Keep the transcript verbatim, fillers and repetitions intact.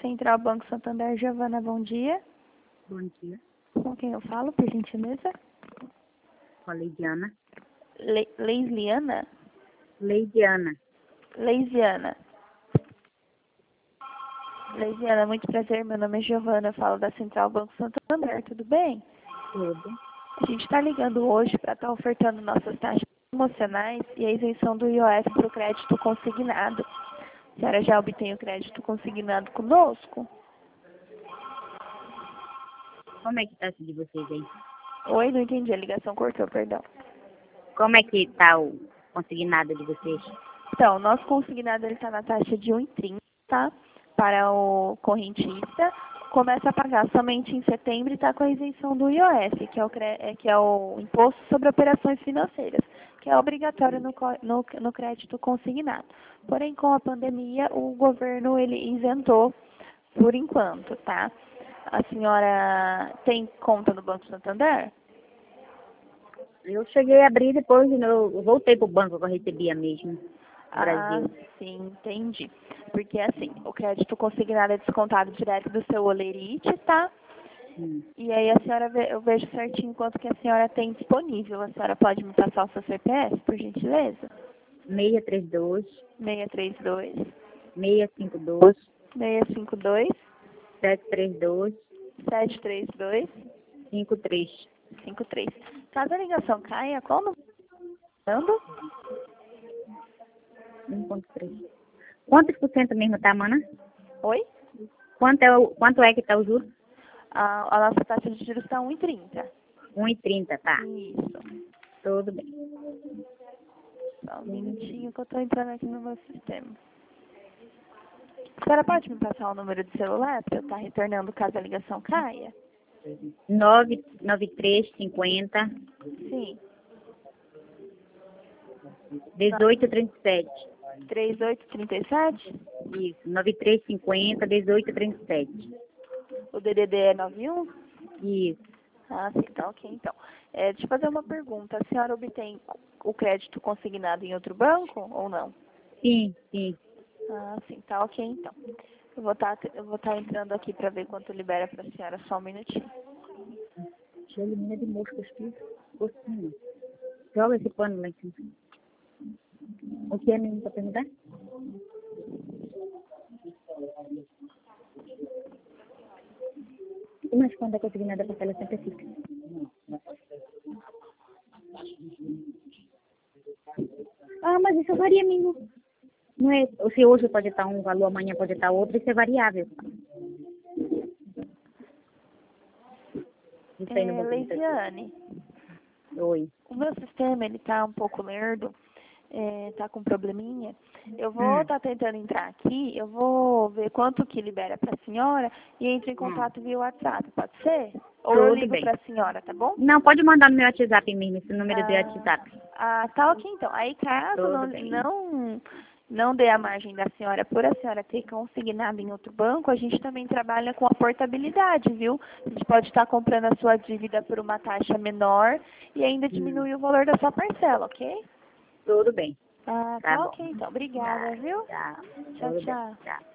Central Banco Santander, Giovana, bom dia. Bom dia. Com quem eu falo, por gentileza? Com a Leidiana. Le Leisliana? Leidiana. Leisiana. Leisiana, muito prazer. Meu nome é Giovana, eu falo da Central Banco Santander, tudo bem? Tudo. A gente está ligando hoje para estar ofertando nossas taxas promocionais e a isenção do I O F para o crédito consignado. A senhora já obtém o crédito consignado conosco? Como é que tá de vocês aí? Oi, não entendi, a ligação cortou, perdão. Como é que tá o consignado de vocês? Então, o nosso consignado está na taxa de um vírgula trinta, tá? Para o correntista. Começa a pagar somente em setembro e está com a isenção do I O F, que é, o, que é o Imposto sobre Operações Financeiras, que é obrigatório no, no, no crédito consignado. Porém, com a pandemia, o governo ele isentou por enquanto, tá? A senhora tem conta no Banco Santander? Eu cheguei a abrir depois, eu voltei pro banco que eu recebia mesmo, no Brasil. Ah, sim, entendi. Porque assim, o crédito consignado é descontado direto do seu olerite, tá? Hum. E aí a senhora, vê, eu vejo certinho quanto que a senhora tem disponível. A senhora pode me passar o seu C P F, por gentileza? seis três dois, seis três dois, seis cinco dois, seis cinco dois, sete três dois, sete três dois, cinco três. cinco três. Caso a ligação caia, qual o número? um ponto três. Quantos por cento mesmo tá, mana? Oi? Quanto é, o, quanto é que tá o juro? A, a nossa taxa de juros está um vírgula trinta. um e trinta, tá. Isso. Tudo bem. Só um minutinho que eu estou entrando aqui no meu sistema. A senhora pode me passar o número de celular para eu estar retornando caso a ligação caia? nove nove três cinquenta, Sim. dezoito trinta e sete. três oito três sete? Isso, nove três cinquenta, dezoito trinta e sete. O D D D é nove um? Isso. Ah, sim, tá ok, então. É, deixa eu fazer uma pergunta. A senhora obtém o crédito consignado em outro banco ou não? Sim, sim. Ah, sim, tá ok, então. Eu vou estar eu vou estar entrando aqui para ver quanto libera para a senhora, só um minutinho. Já elimina de moscas tudo. Gostinho. Joga esse pano lá em cima. O que é mesmo pra perguntar? Mas quando é consignada a parcela sempre fica. Ah, mas isso varia mesmo. Não é, se hoje pode estar um valor, amanhã pode estar outro, isso é variável. Isso aí no É, banco de Leisiane, Oi. o meu sistema, ele tá um pouco lerdo, é, tá com probleminha. Eu vou Hum. estar tentando entrar aqui, eu vou ver quanto que libera para a senhora e entro em contato via WhatsApp, pode ser? Ou eu Tudo ligo bem. para a senhora, tá bom? Não, pode mandar no meu WhatsApp mesmo, esse número do Ah, WhatsApp. ah, tá ok então. Aí caso não, Tudo bem. não, não dê a margem da senhora por a senhora ter consignado em outro banco, a gente também trabalha com a portabilidade, viu? A gente pode estar comprando a sua dívida por uma taxa menor e ainda diminuir Hum. o valor da sua parcela, ok? Tudo bem. Ah, Tá tá bom. ok então. Obrigada, Tá, viu? tchau. Tchau, Tudo bem. tchau. Tchau.